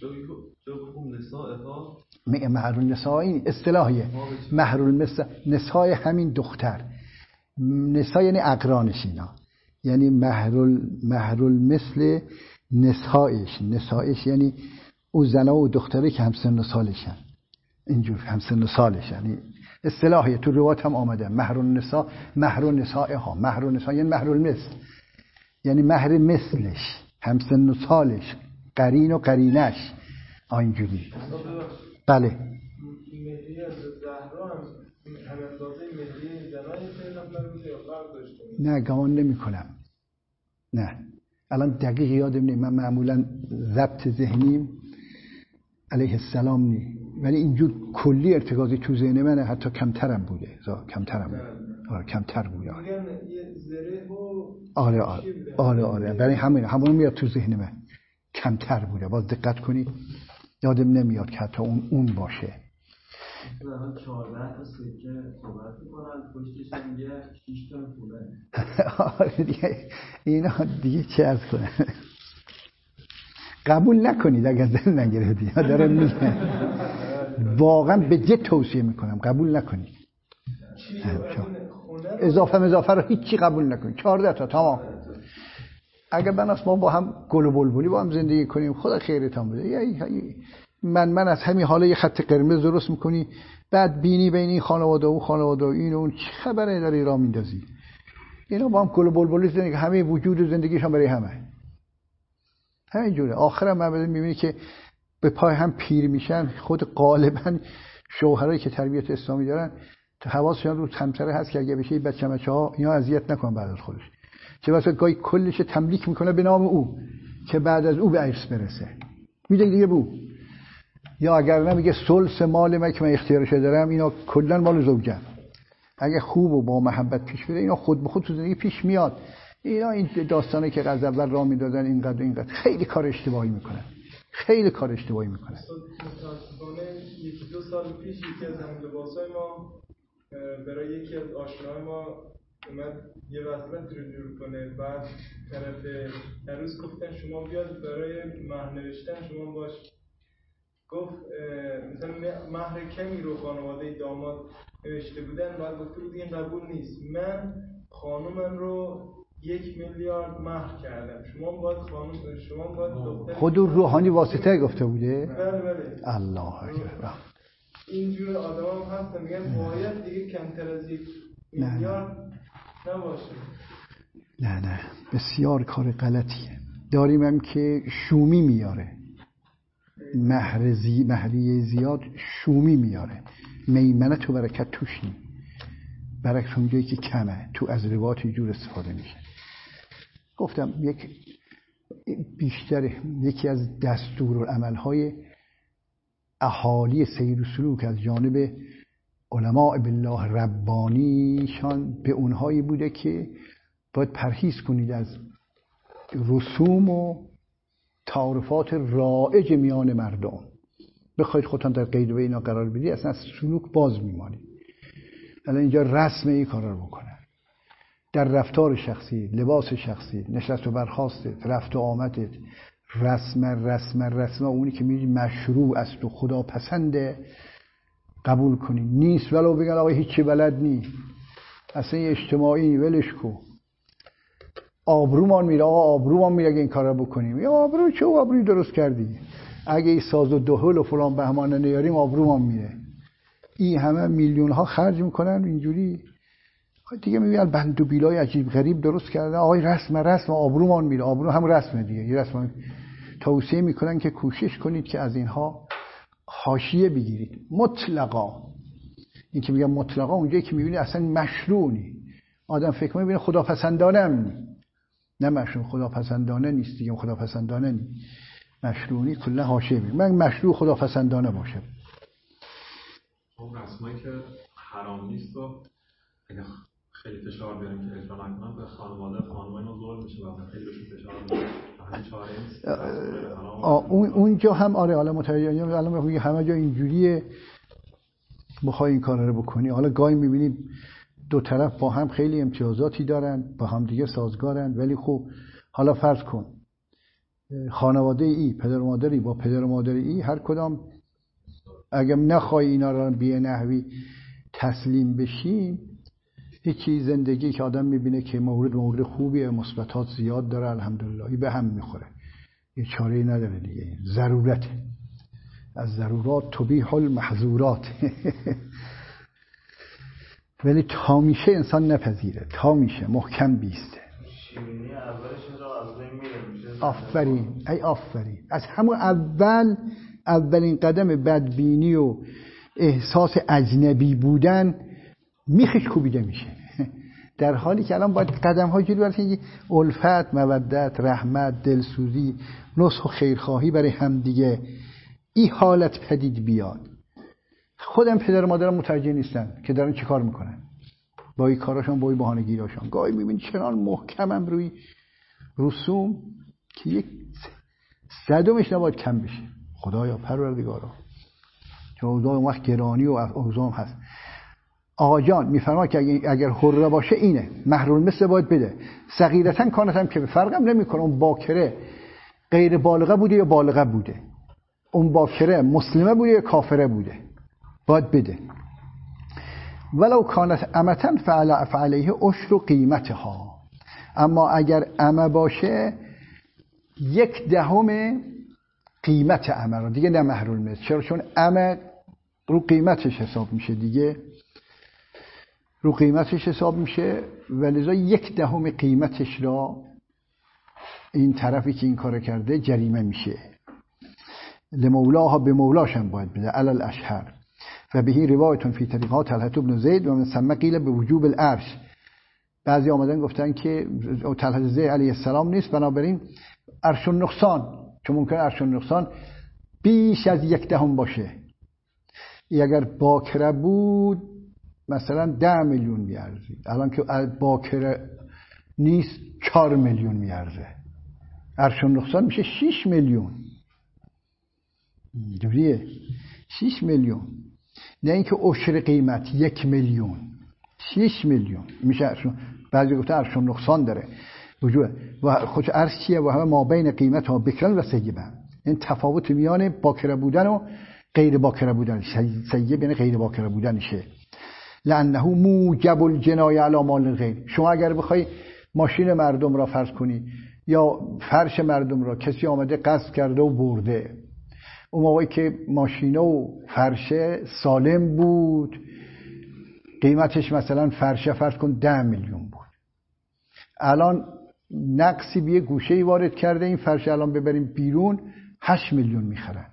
میگه مهر النساء، این اصطلاحیه، مهر النساء همین دختر. نساء یعنی اقرانش اینا، یعنی مهر مهر المثل نسائش، نسائش یعنی او زنا و دختری که همسن و سالشن، اینجور همسن و سالش، یعنی اصطلاحیه، تو روایت هم آمده مهر النساء، مهر النساء ها، مهر النساء یعنی مهر المثل، یعنی مهر مثلش، همسن و سالش، قرین و قرینش، اینجوری. بله مهریه از زهرا هم هم اندازه مهریه زنای پیغمبر بوده یا فرق داشته؟ نه گمان نمی کنم، نه الان دقیق یادم نیم، من معمولا ضبط ذهنیم علیه السلام نی، ولی اینجور کلی ارتکازی تو ذهن منه، حتی کمترم بوده، کمترم بوده، آره کمتر بوده. میگن یه زره و آره آره آره آره برای همین همون میاد تو ذهن من، کمتر بوده. باز دقت کنی یادم نمیاد که حتی اون اون باشه. مثلا چهارده تا سکه صحبت میکنن، پشتش هم میگه شش تا پوله. آره دیگه اینا دیگه چه از کنه، قبول نکنید اگر دل نگرفتید، داره میگه واقعا به جد توصیه میکنم قبول نکنید. اضافه اضافه رو هیچی قبول نکنید، چهارده تا تمام. اگر بناس ما با هم گل و بلبلی با هم زندگی کنیم، خدا خیرتون بده. من من از همین حالا یه خط قرمز درست میکنی، بعد بینی بین این خانواده و خانواده و این و اون، چه خبره داری راه میندازی؟ اینا با هم گل و بلبلی زندگی، همه وجود زندگیشون برای همه همین جوره. آخرم من میبینی که به پای هم پیر میشن، خود غالبا شوهرایی که تربیت اسلامی دارن حواسشون رو همسره هست که اگه بشه بچه بچه‌ها اینا اذیت نکنن بعد از خودش، چه واسه گاهی کلش تملیک میکنه به نام او که بعد از او به ارث برسه، میده دیگه بو، یا اگر نمیگه ثلث مال من که من اختیارش دارم، اینا کلا مال زوجه. اگه خوب و با محبت پیش بره اینا خود به خود تو زندگی پیش میاد. اینا این داستانی که از اول راه میدادن اینقدر و اینقدر، خیلی کار اشتباهی میکنن، خیلی کار اشتباهی میکنن. متاسفانه یکی دو سال پیش یکی از هم لباسای ما برای یکی از آشناهای ما اومد یه وصلت رو جور کنه، بعد طرف هر روز گفتن شما بیاد برای مهر نوشتن شما باش، گفت مثلا مهر کمی رو خانواده داماد نوشته بودن، بعد گفته بود این قبول نیست، من خانومم رو یک میلیارد مهر کردم، شما باید خانوم شما باید دختر خود روحانی واسطه گفته بوده. بله بله الله اکبر. اینجور آدم هم هستن میگن باید دیگه کمتر از یک میلیارد نباشه. نه نه بسیار کار غلطیه. داریم هم که شومی میاره، مهر زی مهریه زیاد شومی میاره، میمنت و برکت توش نی، برکت اونجایی که کمه تو از روات جور استفاده میشه. گفتم یک بیشتر یکی از دستورالعمل‌های اهالی سیر و سلوک از جانب علماء بالله ربانیشان به اونهایی بوده که باید پرهیز کنید از رسوم و تعارفات رایج میان مردم. بخواید خودتان در قید و اینا قرار بدید اصلا از سلوک باز میمانید. الان اینجا رسم این کارا رو بکنن در رفتار شخصی، لباس شخصی، نشست و برخاستت، رفت و آمدت، رسم رسم رسم اونی که میگی مشروع است و خدا پسنده قبول کنی. نیست ولو بگن آقا هیچی بلد نی، اصلا اجتماعی ولش کو، آبرومان میره، آقا آبرومان میره اگه این کارا بکنیم. یا آبرو چه آبروی درست کردی؟ اگه این ساز و دهل و فلان بهمانه نیاریم آبرومان میره. این همه میلیون ها خرج میکنن اینجوری دیگه، میبینن بند و بیلای عجیب غریب درست کردن، آقای رسم رسم آبرومان میره. آبرو هم رسمه دیگه، یه رسم. توصیه میکنن که کوشش کنید که از اینها حاشیه بگیرید مطلقا. این که میگم مطلقا اونجایی که میبینی اصلا مشروع نی، آدم فکر میبینه خداپسندانه هم نی، نه مشروع خداپسندانه نیست دیگه، خداپسندانه نی، مشروع نی، کلا حاشیه بگیرید. من مشروع خداپسندانه باشه. اون رسمایی که حرام نیست و اگه خیلی فشار بیاریم که اجرا نکنم به خانواده خانواده اینو ظلم میشه و خیلی بهشون فشار میاریم همین چاره نیست. اون اونجا هم آره حالا متوجه الان میگه همه جا اینجوریه بخوای این کارا رو بکنی. حالا گاهی میبینی دو طرف با هم خیلی امتیازاتی دارن، با هم دیگه سازگارن، ولی خب حالا فرض کن خانواده ای پدر و مادری با پدر و مادر ای هر کدام اگه نخوای اینا رو به نحوی تسلیم بشین، هیچی زندگی که آدم میبینه که مورد مورد خوبیه، مثبتات زیاد داره الحمدلله، به هم میخوره، یه چاره‌ای نداره دیگه، ضرورته، از ضرورات تبیح المحظورات. ولی تا میشه انسان نپذیره، تا میشه محکم بیسته. شیرینی اولش را از بین میره. آفرین، ای آفرین. از همون اول اولین قدم بدبینی و احساس اجنبی بودن میخش کوبیده میشه، در حالی که الان باید قدم ها جلو برسه، الفت، مودت، رحمت، دلسوزی، نصح و خیرخواهی برای هم دیگه این حالت پدید بیاد. خودم پدر و مادرم متوجه نیستن که دارن چی کار میکنن با این کاراشون، با این بهانه‌گیراشون. گاهی میبینی چنان محکمم روی رسوم که یک صدمش نباید کم بشه. خدایا پروردگارا، چون اوضاع اون وقت گرانی و اوضاع هست. آقا جان میفرما که اگر حره باشه اینه، محرول مثل باید بده، صغیرتن کانتن که فرقم نمیکنه اون باکره غیر بالغه بوده یا بالغه بوده، اون باکره مسلمه بوده یا کافره بوده، باید بده. ولو کانت امتن فعل فعلیه عشر قیمتها، اما اگر امه باشه یک دهم قیمت امه رو دیگه نه محرول مثل. چرا؟ چون امه رو قیمتش حساب میشه دیگه، رو قیمتش حساب میشه و لذا یک دهم قیمتش را این طرفی که این کار کرده جریمه میشه. لمولاها به مولاش هم باید بده علل الاشهر و بهی روایتون فی طریقات طلحة بن زید و من ثم قیل به وجوب العرش. بعضی آمدن گفتن که طلحة زید علیه السلام نیست، بنابراین عرش النقصان، چون ممکنه عرش النقصان بیش از یک دهم باشه. اگر باکره بود مثلا ده میلیون میارزه، الان که باکره نیست چهار میلیون میارزه. عرش النقصان میشه شش میلیون. دوریه شش میلیون، نه اینکه عشر قیمت یک میلیون، شش میلیون میشه عرش. بعضی گفته عرش النقصان داره وجوه و خود عرش چیه؟ و همه ما بین قیمت ها بکرن و سیبه، این تفاوت میان باکره بودن و غیر باکره بودن، سیب یعنی غیر باکره بودنشه. لانه موجب الجنایه علی مال الغیر. شما اگر بخوای ماشین مردم را فرض کنی یا فرش مردم را کسی آمده غصب کرده و برده، اون موقعی که ماشینه و فرشه سالم بود قیمتش مثلا فرشه فرض کن ده میلیون بود، الان نقصی به یه گوشه‌ای وارد کرده، این فرشه الان ببریم بیرون هشت میلیون میخرن.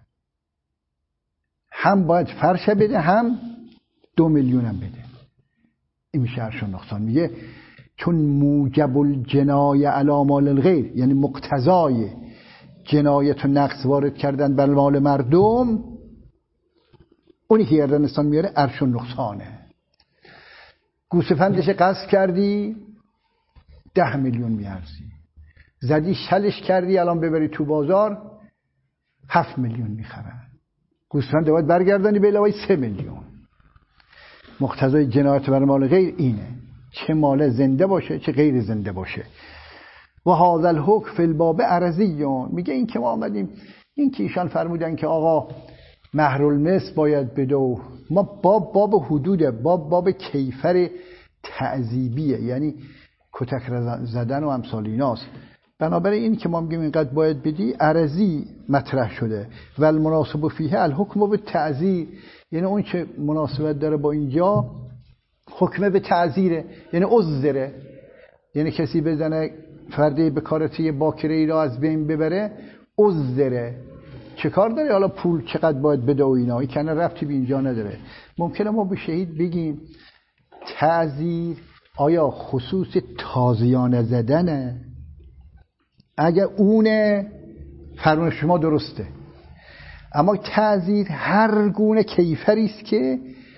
هم باید فرشه بده هم دو میلیون هم بده. این میشه عرش النقصان. میگه چون موجب الجنایه علی مال الغیر، یعنی مقتضای جنایت و نقص وارد کردن بر مال مردم، اونی که گردن انسان میاره عرش النقصانه. گوسفندش قصد کردی ده میلیون میارزی، زدی شلش کردی الان ببری تو بازار هفت میلیون میخرن. گوسفند باید برگردانی به علاوه سه میلیون. مقتضای جنایت بر مال غیر اینه، چه مال زنده باشه چه غیر زنده باشه. و هذا الحکم فی الباب عرضیون. میگه این که ما آمدیم، این که ایشان فرمودن که آقا مهر المثل باید بده و ما باب باب حدوده، باب باب کیفر تعذیبیه، یعنی کتک زدن و امثال ایناست. بنابراین این که ما میگیم اینقدر باید بدی عرضی مطرح شده. و المناسب فیه الحکم بالتعذیر، یعنی اون چه مناسبت داره با اینجا حکم به تعذیره، یعنی عذره، یعنی کسی بزنه فردی به کارتی باکره ای را از بین ببره عذره. چه کار داره حالا پول چقدر باید بده و اینا، این کنه رفتی به اینجا نداره. ممکنه ما به شهید بگیم تعذیر آیا خصوص تازیانه زدنه؟ اگر اونه فرمان شما درسته، اما تعذیر هر گونه کیفری است که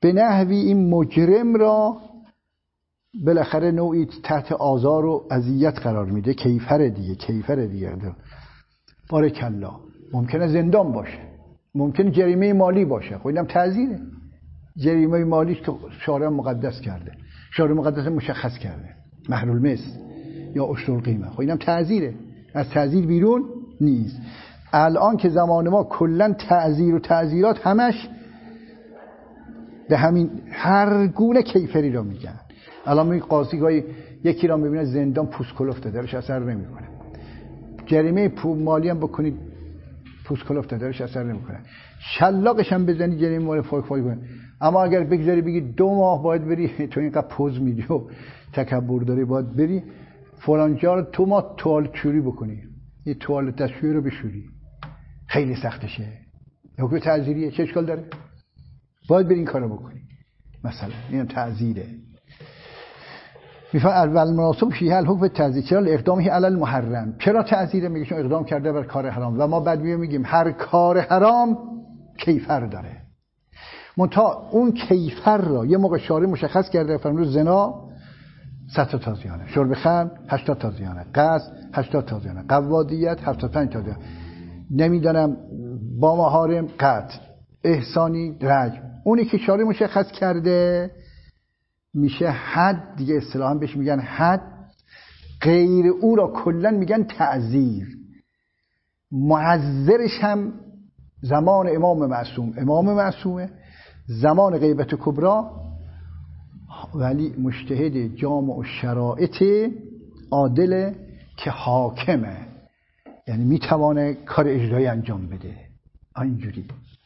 به نحوی این مجرم را بالاخره نوعی تحت آزار و اذیت قرار میده. کیفر دیگه کیفر دیگه بارک الله. ممکنه زندان باشه، ممکنه جریمه مالی باشه، خب اینم تعزیره. جریمه مالی که شارع مقدس کرده، شارع مقدس مشخص کرده، مهر المثل یا عشر القیمه، خب اینم تعزیره، از تعزیر بیرون نیست. الان که زمان ما کلا تعزیر و تعزیرات همش به همین هر گونه کیفری رو میگن. الان می قاضی گاهی یکی را میبینه زندان پوست کلفته درش اثر نمیکنه، جریمه پول مالی هم بکنید پوست کلفته درش اثر نمیکنه، شلاقش هم بزنی جریمه مالی فوق فوق کنه. اما اگر بگذاری بگی دو ماه باید بری تو اینقدر پوز میدی و تکبر داری باید بری فلان جا رو تو ما توالت شوری بکنی، این توالت دستشویی رو بشوری، خیلی سختشه، حکم تعزیریه، چه اشکال داره؟ باید بری این کارو بکنی. مثلا این تعزیره. میفهم اول مناسب فیه الحکم تعزیر. چرا اقدامه علی المحرم؟ چرا تعزیره؟ میگه چون اقدام کرده بر کار حرام. و ما بعد میگیم هر کار حرام کیفر داره. منتها اون کیفر را یه موقع شارع مشخص کرده، فرمود زنا صد تا تازیانه، شرب خمر هشتاد تا تازیانه، قصد هشتاد تا تازیانه، قوادیت هفتاد و پنج تا تازیانه، نمیدونم با محارم قطع، احسانی رجم. اونی که شارع مشخص کرده میشه حد دیگه، اصطلاحاً بهش میگن حد. غیر او را کلا میگن تعزیر. معذرش هم زمان امام معصوم، امام معصومه زمان غیبت کبرا، ولی مجتهد جامع و شرایط عادل که حاکمه، یعنی میتوانه کار اجرایی انجام بده. اینجوری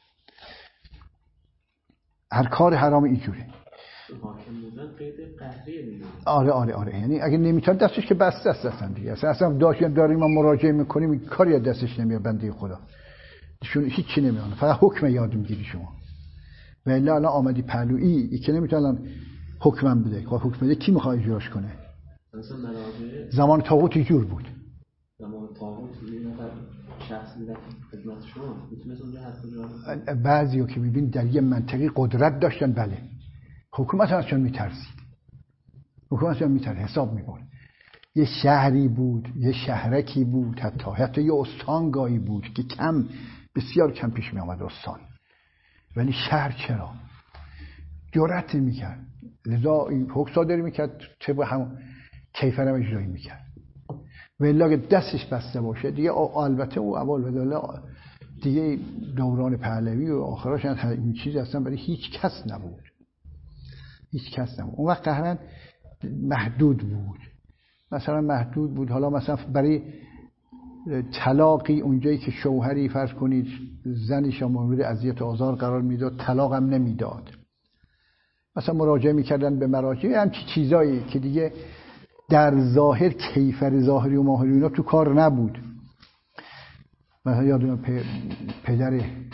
هر کار حرام اینجوره. حاکم بودن قید قهریه دیگه. آره آره آره، یعنی اگه نمیتونه دستش که بسته است اصلا دیگه، اصلا اصلا داشتیم داریم ما مراجعه میکنیم کاری از دستش نمیاد بنده خدا، شون هیچ چی نمیونه، فقط حکم یاد میگیری شما. و الا الان آمدی پهلویی ای که نمیتونه الان حکمم بده، خب حکم بده کی میخواد اجراش کنه؟ مثلا مراجعه زمان طاغوت اینجور بود. زمان طاغوت یه نفر شخص میاد خدمت شما، میتونه اونجا حرف بزنه. بعضیو که میبین در یه منطقه قدرت داشتن، بله حکومت ازشون میترسید، حکومت ازشون میترسید، حساب میبرد. یه شهری بود، یه شهرکی بود، حتی حتی یه استانگاهی بود که کم بسیار کم پیش میامد استان، ولی شهر چرا جرأت میکرد، لذا حکم صادر میکرد، طبق همون کیفر هم اجرایی میکرد. ولی اگه دستش بسته باشه دیگه، البته او اول بداله دیگه دوران پهلوی و آخراش این چیز اصلا برای هیچ کس نبود، هیچ کس نبود. اون وقت قهرن محدود بود، مثلا محدود بود. حالا مثلا برای طلاقی اونجایی که شوهری فرض کنید زنش مورد اذیت و آزار قرار میداد، طلاق هم نمیداد، مثلا مراجعه میکردن به مراجع، همچی چیزایی که دیگه در ظاهر کیفر ظاهری و ماهری اینا تو کار نبود. مثلا یادم پدر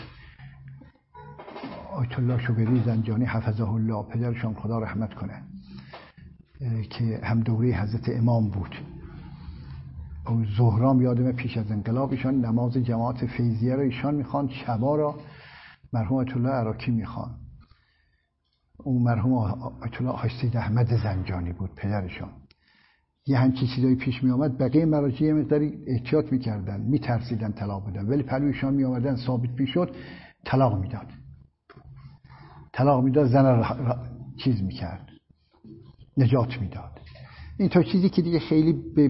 آیت الله شوبری زنجانی حفظه الله، پدرشان خدا رحمت کنه، که هم دوره حضرت امام بود، او زهرام یادم پیش از انقلاب ایشان نماز جماعت فیضیه را ایشان میخوان، شبا را مرحوم آیت الله عراقی میخوان. اون مرحوم آیت الله حاج سید احمد زنجانی بود پدرشان. یه همچین چیزایی پیش می آمد، بقیه مراجع یه مقداری احتیاط میکردن، میترسیدن طلاق بدن، ولی پلویشان می آمدن ثابت میشد طلاق میداد، طلاق میداد، زن را, را چیز میکرد، نجات میداد. این تا چیزی که دیگه خیلی به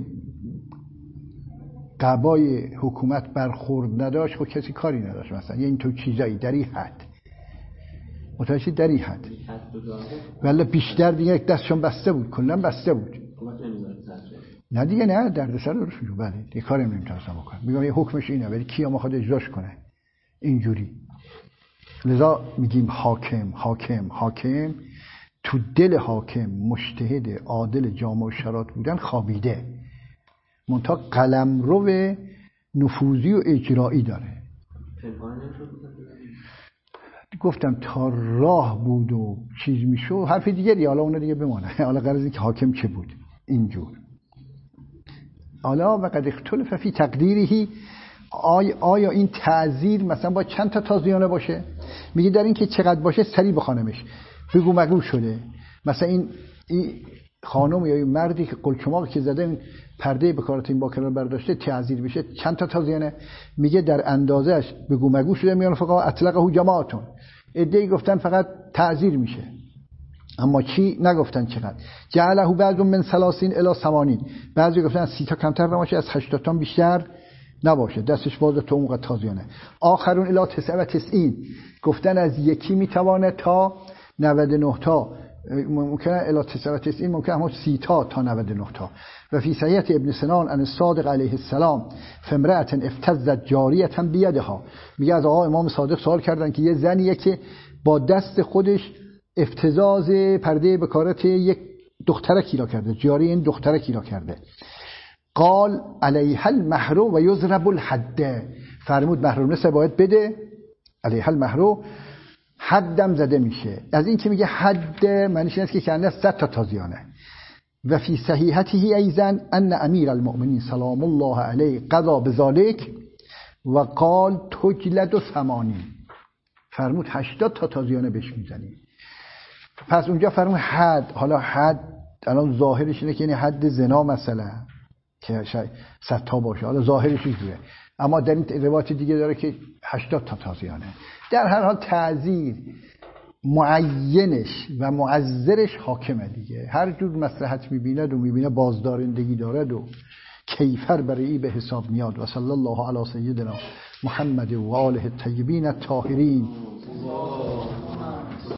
قبای حکومت برخورد نداشت، خب کسی کاری نداشت. مثلا یه این تو چیزایی در این حد متوجه در این حد، ولی بیشتر دیگه دستشون بسته بود، کلا بسته بود. نه دیگه نه دردسر درست میشه، بله دیگه کاری نمیتونستم بکنم. میگم یه حکمش اینه، ولی کی هم خود اجراش کنه اینجوری. لذا میگیم حاکم حاکم حاکم. تو دل حاکم مجتهد عادل جامع و شرایط بودن خوابیده، منتها قلمرو نفوذی و اجرایی داره. گفتم تا راه بود و چیز میشو حرف دیگری، حالا اون دیگه بمانه. حالا قرار که حاکم چه بود اینجور. حالا وقد اختلف فی تقدیره، آیا, آیا این تعزیر مثلا با چند تا تازیانه باشه؟ میگه در این که چقدر باشه سریع بخوانمش. بگو مگو شده. مثلا این این خانم یا این مردی که قلچماقی که زده این پرده بکارت این باکر رو برداشته تعزیر بشه چند تا تازیانه؟ میگه در اندازش بگو مگو شده میان فقط اطلقه جماعتون. عده‌ای گفتن فقط تعزیر میشه اما چی نگفتن چقدر. جعله بعض من ثلاثین الی ثمانین، بعضی گفتن از سی تا کمتر نباشه از هشتاد تا بیشتر نباشه، دستش باز تو اون قد تازیانه. آخرون الی تسعة و تسعین گفتن از یکی میتوانه تا نود و نه تا، ممکنه الی تسعة و تسعین ممکنه هم سی تا تا نود و نه تا. و فی صحیح ابن سنان ان الصادق علیه السلام فامرأة افتزت جاریة بیدها، میگه از آقا امام صادق سوال کردن که یه زنیه که با دست خودش افتزاز پرده بکارت یک دخترکی را کرده، جاری این دخترکی را کرده. قال علیها المهر و یضرب الحد، فرمود مهرونسه باید بده، علیها المهر حدم زده میشه. از این که میگه حد معنیش اینه که کنده صد تا تازیانه. و فی صحیحته ایضا ان امیر المؤمنین سلام الله علیه قضا بذالک و قال تجلد ثمانین، فرمود هشتاد تا تازیانه بهش میزنی. پس اونجا فرمود حد، حالا حد الان ظاهرش اینه که یعنی حد زنا مثلا که شاید صد تا باشه، حالا ظاهرش اینجوریه، اما در این روایت دیگه داره که هشتاد تا تازیانه. در هر حال تعزیر معینش و معذرش حاکمه دیگه، هر جور مصلحت میبیند و میبینه بازدارندگی دارد و کیفر برای ای به حساب میاد. و صلی الله علی سیدنا محمد و آله الطیبین الطاهرین.